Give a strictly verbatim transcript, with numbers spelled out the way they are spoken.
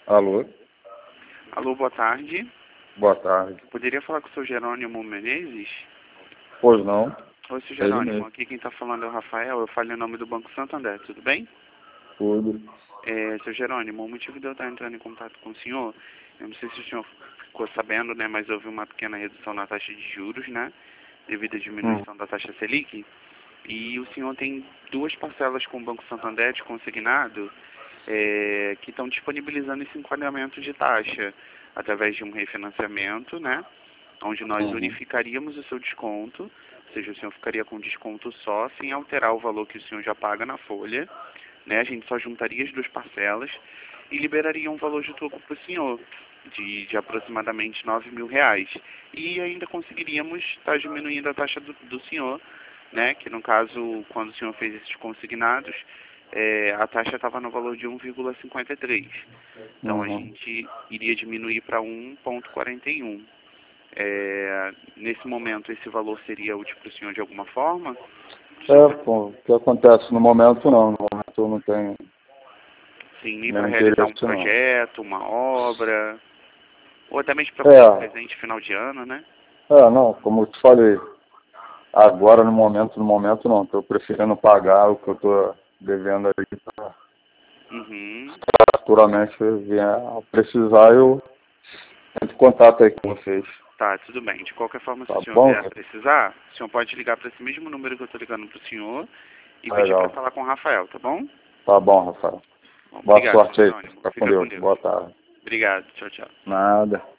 Alô? Alô, boa tarde. Boa tarde. Poderia falar com o seu Jerônimo Menezes? Pois não. Oi, seu É ele Jerônimo. mesmo. Aqui quem está falando é o Rafael. Eu falei em nome do Banco Santander, tudo bem? Tudo. É, seu Jerônimo, o motivo de eu estar entrando em contato com o senhor, eu não sei se o senhor ficou sabendo, né, mas houve uma pequena redução na taxa de juros, né, devido à Hum. diminuição da taxa Selic. E o senhor tem duas parcelas com o Banco Santander de consignado, é, que estão disponibilizando esse enquadramento de taxa através de um refinanciamento, né, onde nós Uhum. unificaríamos o seu desconto, ou seja, o senhor ficaria com desconto só, sem alterar o valor que o senhor já paga na folha, né? A gente só juntaria as duas parcelas e liberaria um valor de troco para o senhor, de, de aproximadamente nove mil reais. E ainda conseguiríamos estar diminuindo a taxa do, do senhor, né? Que no caso, quando o senhor fez esses consignados, é, a taxa estava no valor de um vírgula cinquenta e três. Então a Uhum. gente iria diminuir para um vírgula quarenta e um. É, nesse momento, esse valor seria útil para o senhor de alguma forma? É, pô, o que acontece no momento não. No momento eu não tenho Sim, nem para nenhum realizar um interesse não. projeto, uma obra, ou até mesmo para fazer um É, presente final de ano, né? é, não, como eu te falei, agora no momento, no momento não. Estou preferindo pagar o que eu estou devendo aí para Uhum. futuramente vier a precisar, eu entro em contato aí com vocês. Tá, tudo bem. De qualquer forma, se Tá o senhor bom? vier a precisar, o senhor pode ligar para esse mesmo número que eu estou ligando para o senhor e pedir para Legal. falar com o Rafael, tá bom? Tá bom, Rafael. Bom, Boa obrigado, seu sorte aí. Jerônimo. Fica com Fica com Deus. Deus. Boa tarde. Obrigado. Tchau, tchau. Nada.